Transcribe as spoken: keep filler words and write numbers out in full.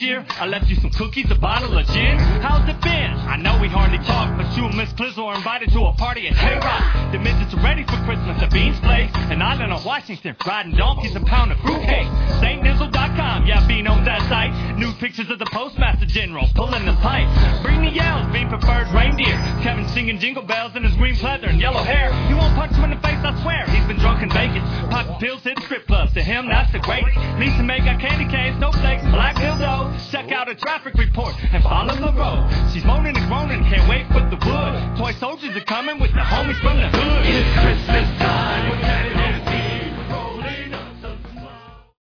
reindeer. I left you some cookies, a bottle of gin. How's it been? I know we hardly talk, but you and Miss Clizzle are invited to a party at K-Rock. The midgets are ready for Christmas, the beans flakes, an island on Washington, riding donkeys, a pound of fruitcake. Saint Nizzle dot com, yeah, being on that site. Nude pictures of the Postmaster General, pulling the pipe. Bring the yells, being preferred reindeer. Kevin singing jingle bells in his green pleather and yellow hair. You won't punch him in the face, I swear. He's been drunk in Vegas, popping pills, hitting strip clubs. To him, that's the greatest. Lisa May got candy canes, snowflakes, black dildo. Check out a traffic report and follow the road. She's moaning and groaning, can't wait for the wood. Toy soldiers are coming with the homies from the hood. It's Christmas time, we're